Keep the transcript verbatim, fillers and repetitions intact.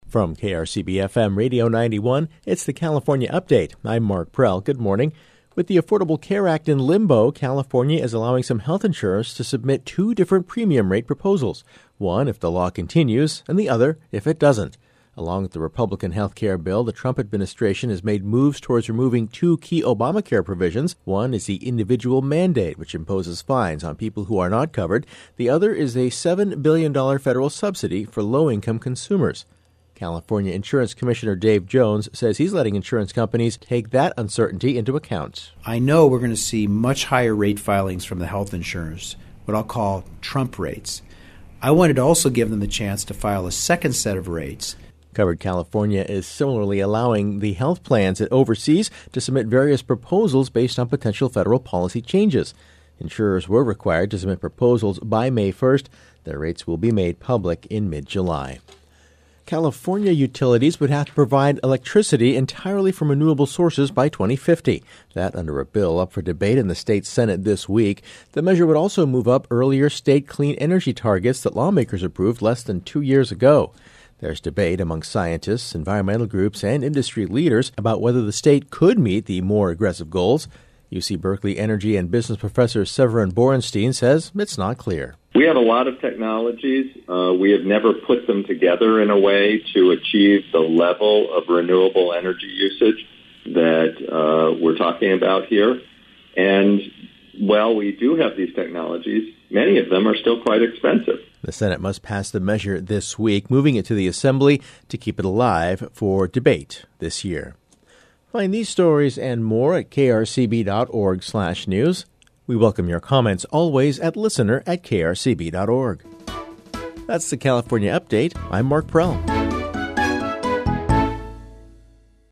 From K R C B F M Radio ninety-one, it's the California Update. I'm Mark Prell. Good morning. With the Affordable Care Act in limbo, California is allowing some health insurers to submit two different premium rate proposals. One if the law continues, and the other if it doesn't. Along with the Republican health care bill, the Trump administration has made moves towards removing two key Obamacare provisions. One is the individual mandate, which imposes fines on people who are not covered. The other is a seven billion dollars federal subsidy for low-income consumers. California Insurance Commissioner Dave Jones says he's letting insurance companies take that uncertainty into account. I know we're going to see much higher rate filings from the health insurers, what I'll call Trump rates. I wanted to also give them the chance to file a second set of rates. Covered California is similarly allowing the health plans it oversees to submit various proposals based on potential federal policy changes. Insurers were required to submit proposals by May first. Their rates will be made public in mid-July. California utilities would have to provide electricity entirely from renewable sources by twenty fifty. That under a bill up for debate in the state Senate this week. The measure would also move up earlier state clean energy targets that lawmakers approved less than two years ago. There's debate among scientists, environmental groups, and industry leaders about whether the state could meet the more aggressive goals. U C Berkeley energy and business professor Severin Borenstein says it's not clear. We have a lot of technologies. Uh, we have never put them together in a way to achieve the level of renewable energy usage that uh, we're talking about here. And while we do have these technologies, many of them are still quite expensive. The Senate must pass the measure this week, moving it to the Assembly to keep it alive for debate this year. Find these stories and more at krcb.org slash news. We welcome your comments always at listener at krcb.org. That's the California Update. I'm Mark Prell.